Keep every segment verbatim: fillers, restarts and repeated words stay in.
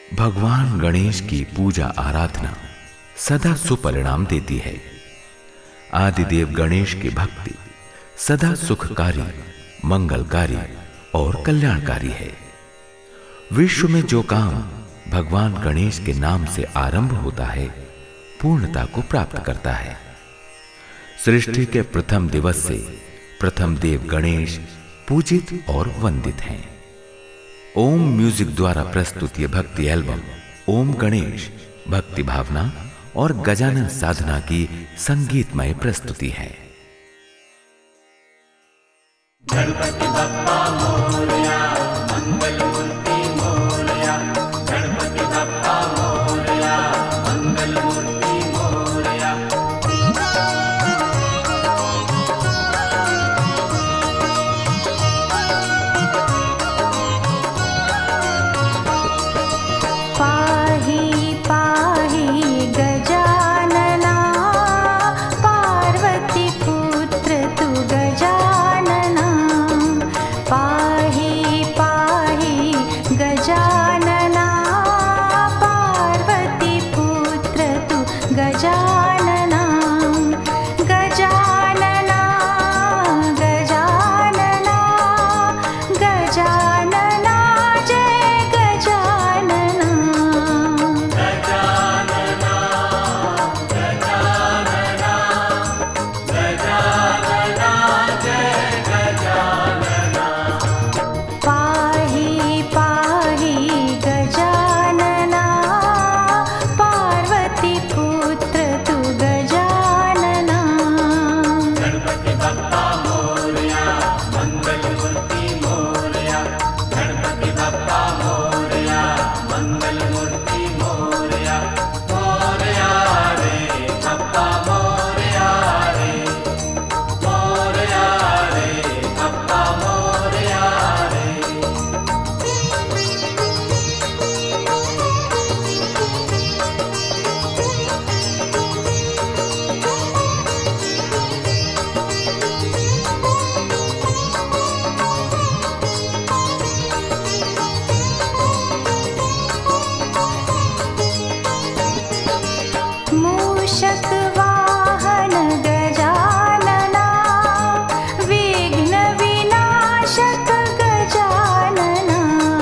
भगवान गणेश की पूजा आराधना सदा सुपरिणाम देती है। आदिदेव गणेश की भक्ति सदा सुखकारी, मंगलकारी और कल्याणकारी है। विश्व में जो काम भगवान गणेश के नाम से आरंभ होता है, पूर्णता को प्राप्त करता है। सृष्टि के प्रथम दिवस से प्रथम देव गणेश पूजित और वंदित हैं। ओम म्यूजिक द्वारा प्रस्तुत यह भक्ति एल्बम ओम गणेश भक्ति भावना और गजानन साधना की संगीतमय प्रस्तुति है। गणपति बप्पा मोरया, मंगल मूर्ति मोरया। गणपति बप्पा मोरया, मंगल मूर्ति मोरया। पाहि पाहि गजानना, पार्वती पुत्र तु गजानना। पाहि पाहि गजानना, पार्वती पुत्र तु गजानना। गजानना गजानना गजानना जय गजानना। गजानना गजानना गजानना जय गजानना। पाहि पाहि गजानना, पार्वती पुत्र तु गजानना। गणपति बप्पा मोरया, मंगल मूर्ति मोरया। गणपति बप्पा मोरया, मंगल मूर्ति मोरया। मोरया रे बप्पा मोरया रे, मोरया रे बप्पा मोरया रे। मूषक वाहन गजानना, विघ्न विनाशक गजानना।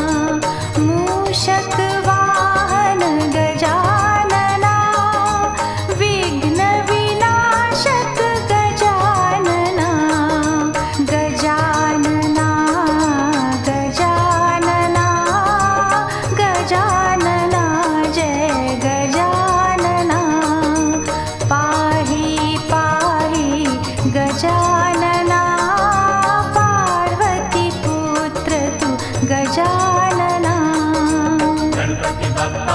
मूषक वाहन गजानना, विघ्न विनाशक गजानना। गजानना गजानना गजानना जय गजानना। पाहि पाहि गजानना, पार्वती पुत्र तु गजानना। गणपति बप्पा